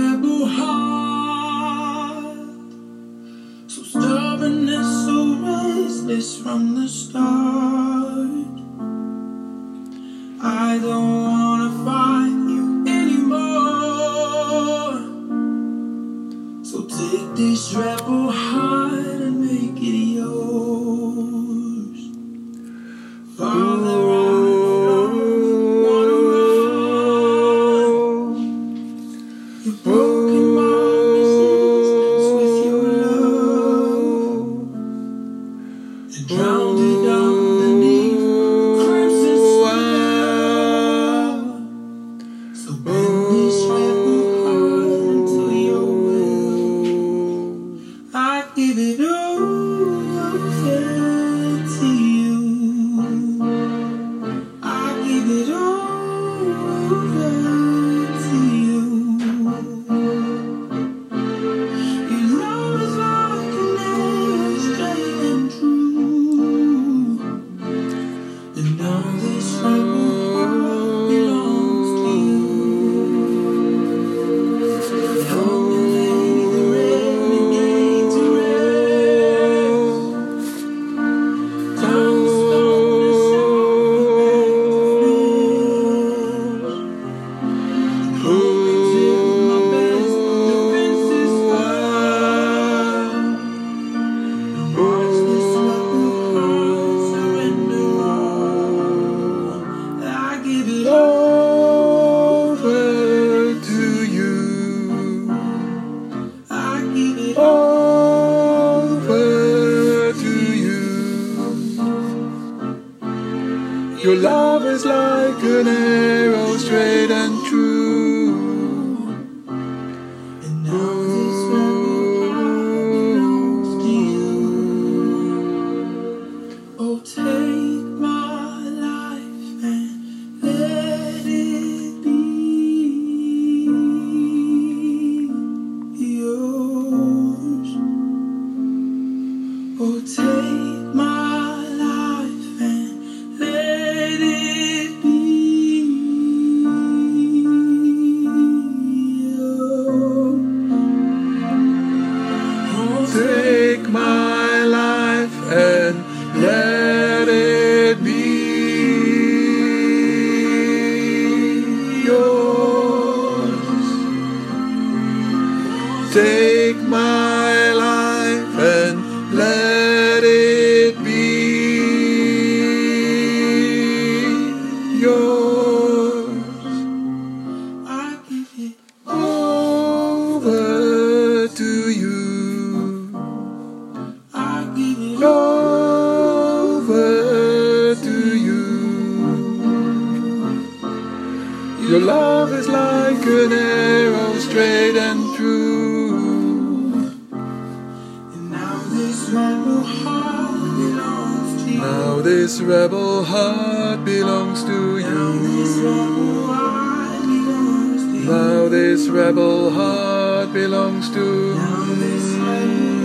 rebel heart, so stubborn and so restless from the start. I don't wanna fight you anymore, so take this rebel heart and make it yours. Father, I you've broken my resistance with your love and drowned it underneath crimson swell. So bend this rebel heart into your will. I give it over to you. I give it over to you. And now this rebel heart belongs to you. Help me lay the renegade to rest. Time to stop the sacrifice. Hope until my best defenses fall. Watch this rebel heart surrender all. I give it over to you. I give it over to you. Your love is like an arrow, straight and true. And now this rebel heart belongs to you. Oh, take my life and let it be yours. Oh, take my life and let it be yours. Oh, take my life and let it be yours. Take my life and let it be yours. I give it over to you. I give it over to you. Your love is like an arrow, straight and true. And now this rebel heart belongs to you. Now this rebel heart belongs to you. Now this rebel heart belongs to you.